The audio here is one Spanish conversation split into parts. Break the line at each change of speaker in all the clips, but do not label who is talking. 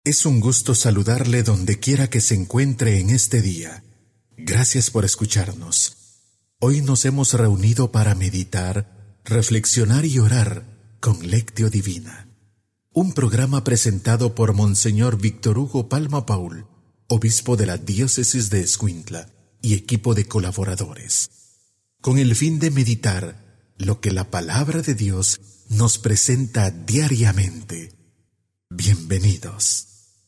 Es un gusto saludarle donde quiera que se encuentre en este día. Gracias por escucharnos. Hoy nos hemos reunido para meditar, reflexionar y orar con Lectio Divina. Un programa presentado por Monseñor Víctor Hugo Palma Paul, obispo de la diócesis de Escuintla, y equipo de colaboradores, con el fin de meditar lo que la palabra de Dios nos presenta diariamente. Bienvenidos.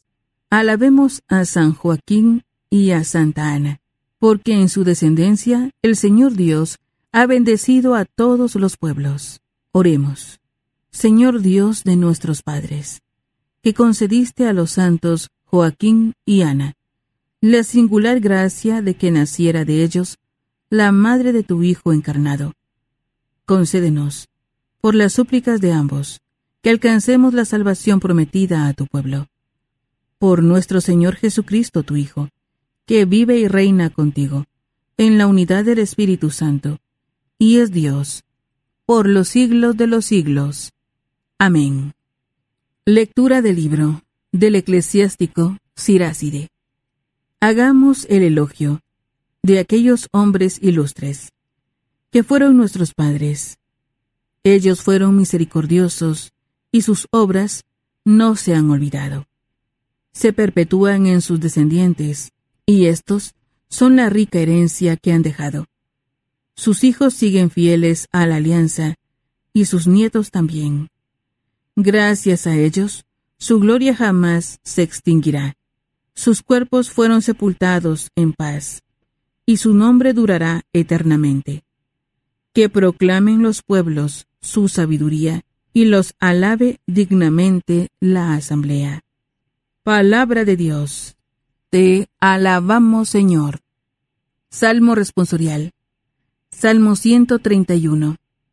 Alabemos a San Joaquín y a Santa Ana, porque en su descendencia el Señor Dios ha bendecido a todos los pueblos. Oremos. Señor Dios de nuestros padres, que concediste a los santos Joaquín y Ana la singular gracia de que naciera de ellos la madre de tu Hijo encarnado. Concédenos, por las súplicas de ambos, que alcancemos la salvación prometida a tu pueblo. Por nuestro Señor Jesucristo, tu Hijo, que vive y reina contigo, en la unidad del Espíritu Santo, y es Dios, por los siglos de los siglos. Amén. Lectura del libro del eclesiástico Siráside. Hagamos el elogio de aquellos hombres ilustres, que fueron nuestros padres. Ellos fueron misericordiosos, y sus obras no se han olvidado. Se perpetúan en sus descendientes, y estos son la rica herencia que han dejado. Sus hijos siguen fieles a la alianza, y sus nietos también. Gracias a ellos, su gloria jamás se extinguirá. Sus cuerpos fueron sepultados en paz, y su nombre durará eternamente. Que proclamen los pueblos su sabiduría, y los alabe dignamente la asamblea. Palabra de Dios. Te alabamos, Señor. Salmo responsorial. Salmo 131.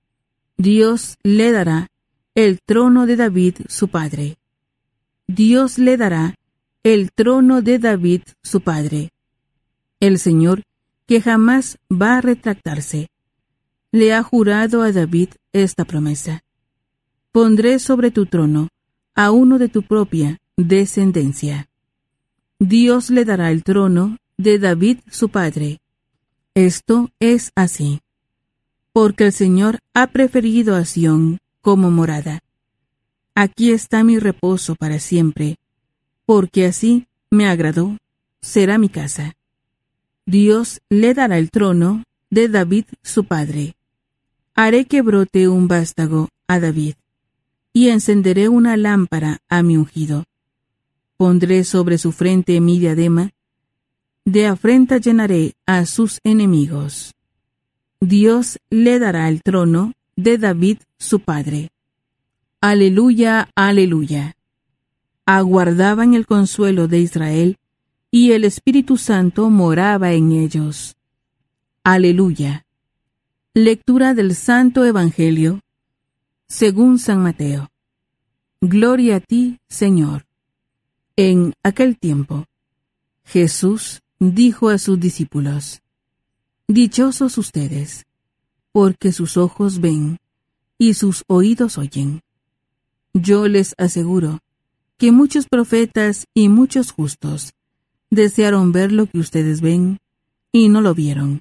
Dios le dará el trono de David su padre. Dios le dará el trono de David su padre. El Señor, que jamás va a retractarse, le ha jurado a David esta promesa: pondré sobre tu trono a uno de tu propia descendencia. Dios le dará el trono de David su padre. Esto es así, porque el Señor ha preferido a Sión como morada. Aquí está mi reposo para siempre, porque así me agradó, será mi casa. Dios le dará el trono de David su padre. Haré que brote un vástago a David, y encenderé una lámpara a mi ungido. Pondré sobre su frente mi diadema, de afrenta llenaré a sus enemigos. Dios le dará el trono de David su padre. Aleluya, aleluya. Aguardaban el consuelo de Israel, y el Espíritu Santo moraba en ellos. Aleluya. Lectura del Santo Evangelio según San Mateo. Gloria a ti, Señor. En aquel tiempo, Jesús dijo a sus discípulos: Dichosos ustedes, porque sus ojos ven y sus oídos oyen. Yo les aseguro que muchos profetas y muchos justos desearon ver lo que ustedes ven y no lo vieron,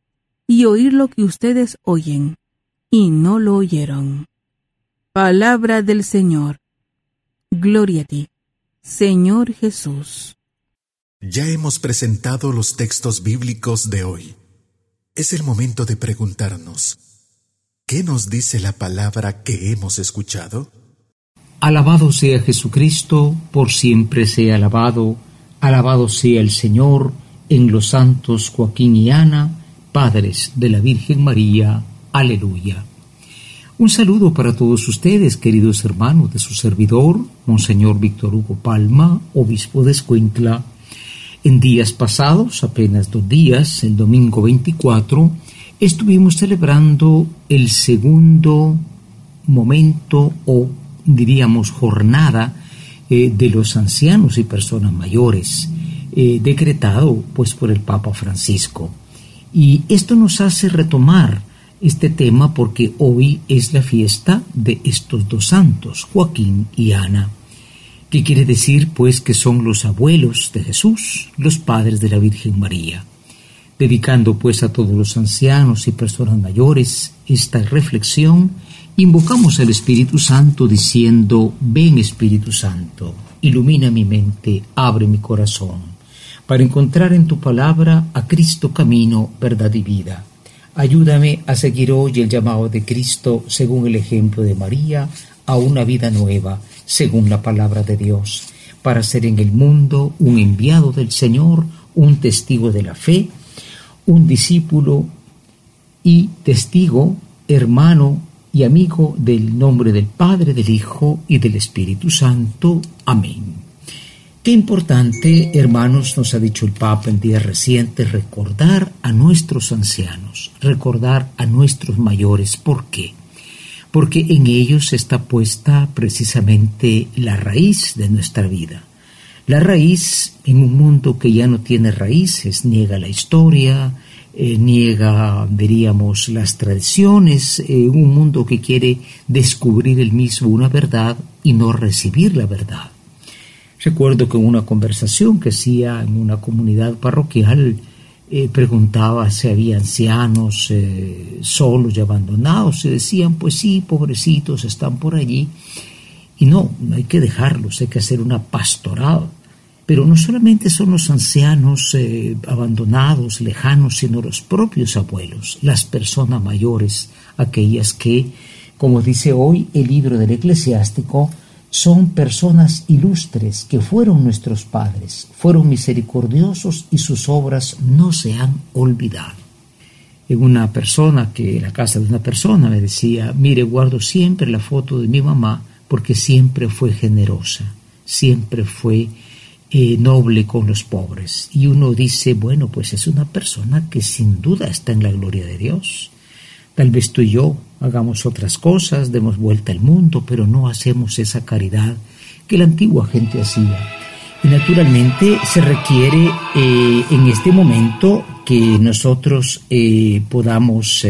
y oír lo que ustedes oyen y no lo oyeron. Palabra del Señor. Gloria a ti, Señor Jesús.
Ya hemos presentado los textos bíblicos de hoy. Es el momento de preguntarnos: ¿qué nos dice la palabra que hemos escuchado?
Alabado sea Jesucristo, por siempre sea alabado. Alabado sea el Señor en los santos Joaquín y Ana, padres de la Virgen María. Aleluya. Un saludo para todos ustedes, queridos hermanos de su servidor, Monseñor Víctor Hugo Palma, obispo de Escuintla. En días pasados, apenas 2 días, el domingo 24, estuvimos celebrando el segundo momento o diríamos jornada de los ancianos y personas mayores, decretado pues por el Papa Francisco. Y esto nos hace retomar este tema porque hoy es la fiesta de estos 2 santos, Joaquín y Ana. ¿Qué quiere decir? Pues que son los abuelos de Jesús, los padres de la Virgen María. Dedicando pues a todos los ancianos y personas mayores esta reflexión, invocamos al Espíritu Santo diciendo: ven Espíritu Santo, ilumina mi mente, abre mi corazón, para encontrar en tu palabra a Cristo camino, verdad y vida. Ayúdame a seguir hoy el llamado de Cristo según el ejemplo de María, a una vida nueva, según la palabra de Dios, para ser en el mundo un enviado del Señor, un testigo de la fe, un discípulo y testigo, hermano y amigo del nombre del Padre, del Hijo y del Espíritu Santo. Amén. Qué importante, hermanos, nos ha dicho el Papa en días recientes, recordar a nuestros ancianos, recordar a nuestros mayores. ¿Por qué? Porque en ellos está puesta precisamente la raíz de nuestra vida. La raíz en un mundo que ya no tiene raíces, niega la historia, niega, diríamos, las tradiciones, un mundo que quiere descubrir él mismo una verdad y no recibir la verdad. Recuerdo que en una conversación que hacía en una comunidad parroquial, preguntaba si había ancianos solos y abandonados, y decían, pues sí, pobrecitos, están por allí. Y no hay que dejarlos, hay que hacer una pastoral. Pero no solamente son los ancianos abandonados, lejanos, sino los propios abuelos, las personas mayores, aquellas que, como dice hoy el libro del Eclesiástico, son personas ilustres que fueron nuestros padres, fueron misericordiosos y sus obras no se han olvidado. En la casa de una persona me decía, mire, guardo siempre la foto de mi mamá porque siempre fue generosa, siempre fue noble con los pobres. Y uno dice, bueno, pues es una persona que sin duda está en la gloria de Dios. Tal vez tú y yo hagamos otras cosas, demos vuelta al mundo, pero no hacemos esa caridad que la antigua gente hacía. Y naturalmente se requiere en este momento que nosotros podamos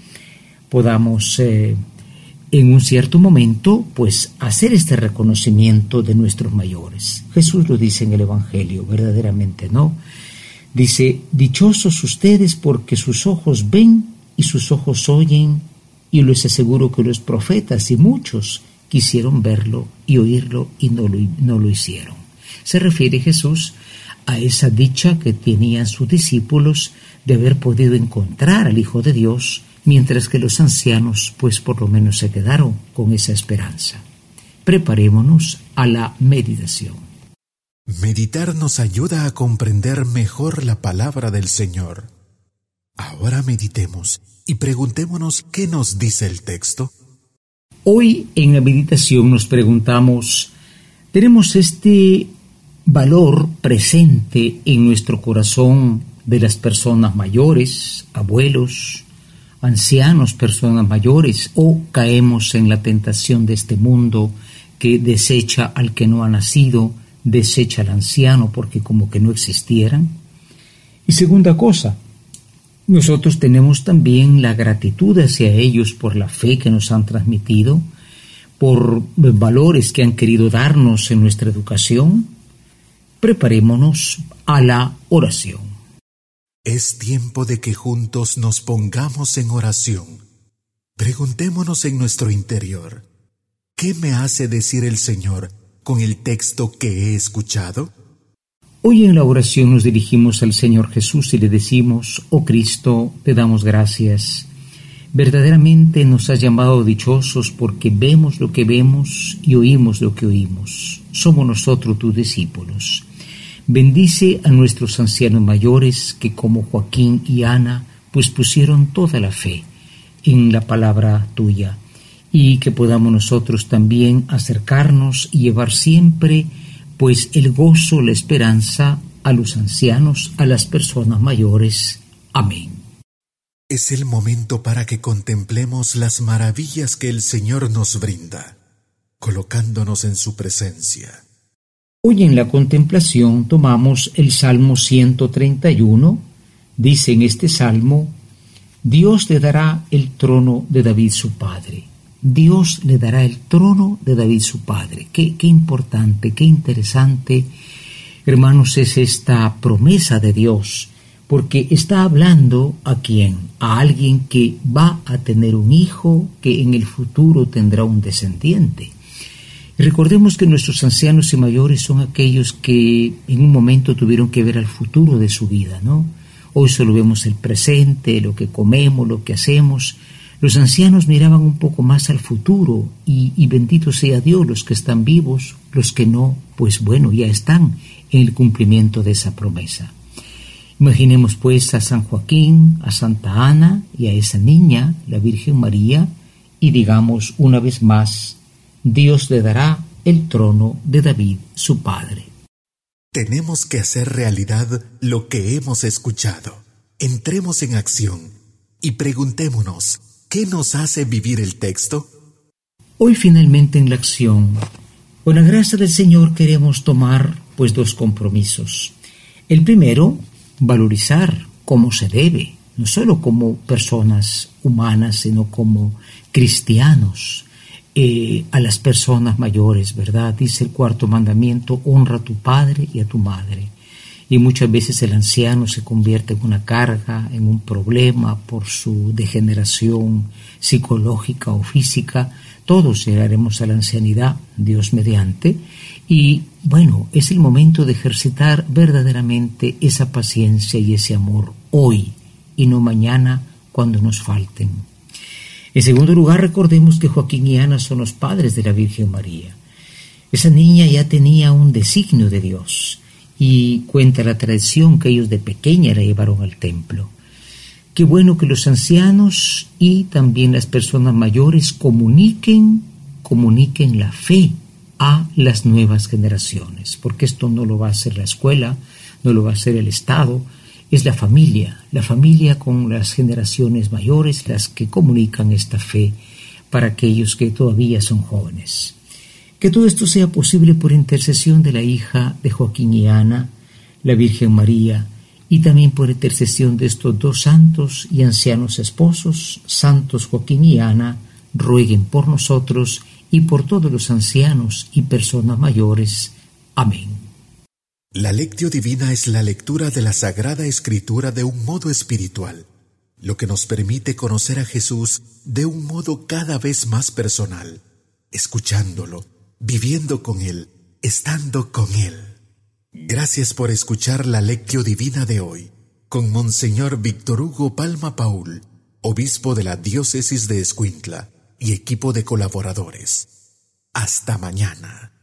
en un cierto momento, pues, hacer este reconocimiento de nuestros mayores. Jesús lo dice en el Evangelio, verdaderamente, ¿no? Dice, dichosos ustedes porque sus ojos ven y sus ojos oyen, y les aseguro que los profetas y muchos quisieron verlo y oírlo y no lo hicieron. Se refiere Jesús a esa dicha que tenían sus discípulos de haber podido encontrar al Hijo de Dios, mientras que los ancianos, pues por lo menos se quedaron con esa esperanza. Preparémonos a la meditación.
Meditar nos ayuda a comprender mejor la palabra del Señor. Ahora meditemos y preguntémonos qué nos dice el texto.
Hoy en la meditación nos preguntamos, ¿tenemos este valor presente en nuestro corazón de las personas mayores, abuelos, ancianos, personas mayores, o caemos en la tentación de este mundo que desecha al que no ha nacido, desecha al anciano porque como que no existieran? Y segunda cosa, nosotros tenemos también la gratitud hacia ellos por la fe que nos han transmitido, por valores que han querido darnos en nuestra educación. Preparémonos a la oración.
Es tiempo de que juntos nos pongamos en oración. Preguntémonos en nuestro interior, ¿qué me hace decir el Señor con el texto que he escuchado?
Hoy en la oración nos dirigimos al Señor Jesús y le decimos, oh Cristo, te damos gracias. Verdaderamente nos has llamado dichosos porque vemos lo que vemos y oímos lo que oímos. Somos nosotros tus discípulos. Bendice a nuestros ancianos mayores que como Joaquín y Ana, pues pusieron toda la fe en la palabra tuya, y que podamos nosotros también acercarnos y llevar siempre pues el gozo, la esperanza a los ancianos, a las personas mayores. Amén.
Es el momento para que contemplemos las maravillas que el Señor nos brinda, colocándonos en su presencia.
Hoy en la contemplación tomamos el Salmo 131. Dice en este Salmo, Dios le dará el trono de David su padre. Dios le dará el trono de David su padre. Qué importante, qué interesante, hermanos, es esta promesa de Dios, porque está hablando ¿a quién? A alguien que va a tener un hijo, que en el futuro tendrá un descendiente. Y recordemos que nuestros ancianos y mayores son aquellos que en un momento tuvieron que ver al futuro de su vida, ¿no? Hoy solo vemos el presente, lo que comemos, lo que hacemos. Los ancianos miraban un poco más al futuro y bendito sea Dios, los que están vivos, los que no, pues bueno, ya están en el cumplimiento de esa promesa. Imaginemos pues a San Joaquín, a Santa Ana y a esa niña, la Virgen María, y digamos una vez más, Dios le dará el trono de David, su padre.
Tenemos que hacer realidad lo que hemos escuchado. Entremos en acción y preguntémonos, ¿qué nos hace vivir el texto?
Hoy finalmente en la acción, con la gracia del Señor queremos tomar pues 2 compromisos. El primero, valorizar como se debe, no solo como personas humanas, sino como cristianos, a las personas mayores, ¿verdad? Dice el 4º mandamiento, honra a tu padre y a tu madre. Y muchas veces el anciano se convierte en una carga, en un problema por su degeneración psicológica o física. Todos llegaremos a la ancianidad, Dios mediante, y bueno, es el momento de ejercitar verdaderamente esa paciencia y ese amor hoy y no mañana cuando nos falten. En segundo lugar, recordemos que Joaquín y Ana son los padres de la Virgen María. Esa niña ya tenía un designio de Dios y cuenta la tradición que ellos de pequeña la llevaron al templo. Qué bueno que los ancianos y también las personas mayores comuniquen la fe a las nuevas generaciones, porque esto no lo va a hacer la escuela, no lo va a hacer el Estado, es la familia con las generaciones mayores las que comunican esta fe para aquellos que todavía son jóvenes. Que todo esto sea posible por intercesión de la hija de Joaquín y Ana, la Virgen María, y también por intercesión de estos 2 santos y ancianos esposos, santos Joaquín y Ana, rueguen por nosotros y por todos los ancianos y personas mayores. Amén.
La Lectio Divina es la lectura de la Sagrada Escritura de un modo espiritual, lo que nos permite conocer a Jesús de un modo cada vez más personal, escuchándolo, viviendo con Él, estando con Él. Gracias por escuchar la Lectio Divina de hoy, con Monseñor Víctor Hugo Palma Paul, obispo de la Diócesis de Escuintla, y equipo de colaboradores. Hasta mañana.